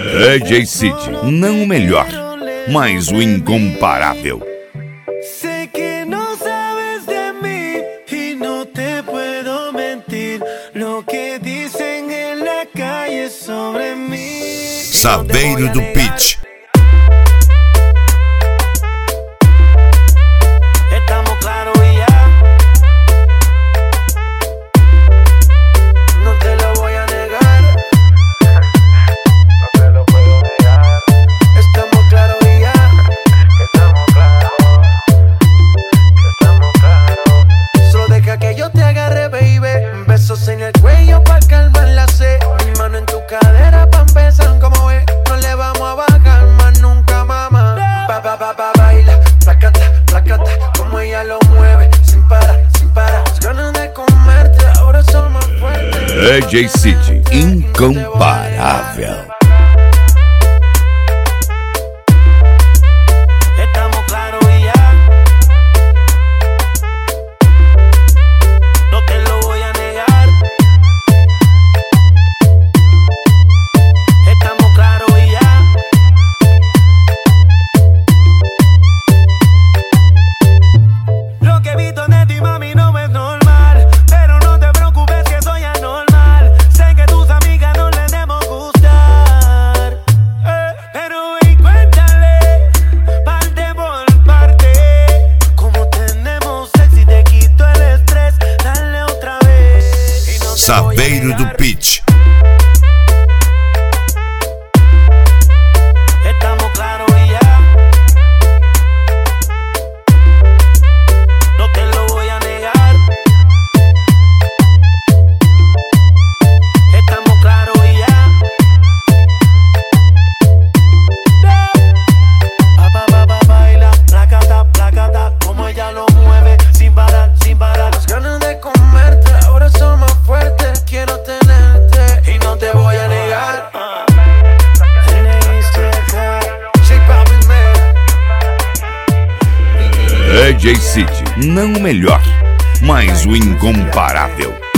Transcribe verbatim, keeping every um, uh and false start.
D J City, não o melhor, mas o incomparável. Sé que no sabes de mí y no te puedo mentir. Lo que dicen en la calle sobre mí. Saveiro do Pitch. Estamos claros y ya. No te lo voy a negar. No te lo puedo negar. Estamos claros y ya. Estamos claros. Estamos claros. Solo deja que yo te agarre, baby. Besos en el cuello pa' calmar la sed. Mi mano en tu cadera pa' empezar, como ves. No le vamos a bajar más nunca, mamá. Pa, pa, pa, pa, baila. Placata, placata. Como ella lo mueve. Sin parar, sin parar. Las ganas de comerte ahora son más fuertes. D J City, incomparável. Estamos claros y ya. No te lo voy a negar. Estamos claros y ya. Lo que he visto de ti, mami, no es normal. Pero no te preocupes que soy anormal. Sé que tus amigas no les debemos gustar. eh, Pero ven, cuéntale, parte por parte. Como tenemos sexy, te quito el estrés. Dale otra vez. Y no te voy a Saveiro do negar. Pitch. Estamos claros y ya. No te lo voy a negar. Estamos claros y ya. Pa, pa, pa, pa, baila, placata, placata. Como ella lo mueve, sin parar, sin parar. Las ganas de comerte ahora son más fuertes. Quiero tenerte y no te voy a negar. D J City, não o melhor, mas o incomparável.